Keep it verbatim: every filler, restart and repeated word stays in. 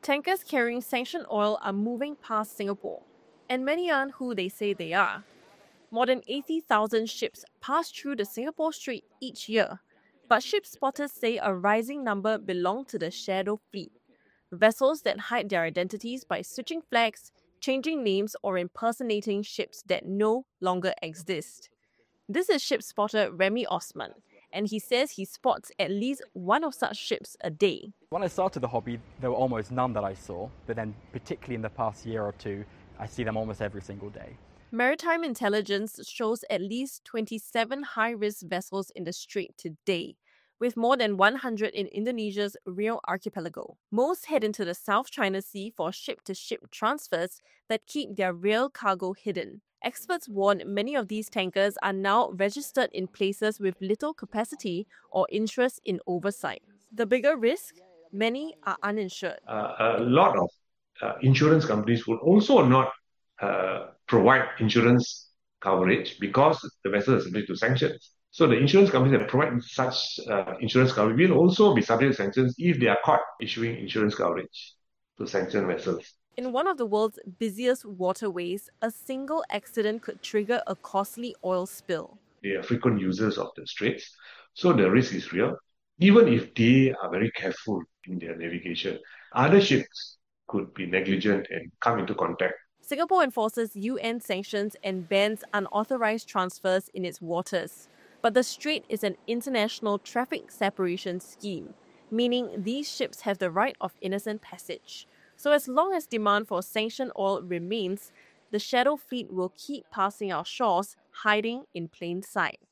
Tankers carrying sanctioned oil are moving past Singapore, and many aren't who they say they are. More than eighty thousand ships pass through the Singapore Strait each year, but ship spotters say a rising number belong to the shadow fleet, vessels that hide their identities by switching flags, changing names, or impersonating ships that no longer exist. This is ship spotter Remy Osman, and he says he spots at least one of such ships a day. When I started the hobby, there were almost none that I saw, but then particularly in the past year or two, I see them almost every single day. Maritime intelligence shows at least twenty-seven high-risk vessels in the strait today, with more than one hundred in Indonesia's Riau archipelago. Most head into the South China Sea for ship-to-ship transfers that keep their real cargo hidden. Experts warn many of these tankers are now registered in places with little capacity or interest in oversight. The bigger risk? Many are uninsured. Uh, a lot of uh, insurance companies would also not uh, provide insurance coverage because the vessel is subject to sanctions. So the insurance companies that provide such uh, insurance coverage will also be subject to sanctions if they are caught issuing insurance coverage to sanctioned vessels. In one of the world's busiest waterways, a single accident could trigger a costly oil spill. They are frequent users of the straits, so the risk is real. Even if they are very careful in their navigation, other ships could be negligent and come into contact. Singapore enforces U N sanctions and bans unauthorized transfers in its waters. But the strait is an international traffic separation scheme, meaning these ships have the right of innocent passage. So as long as demand for sanctioned oil remains, the shadow fleet will keep passing our shores, hiding in plain sight.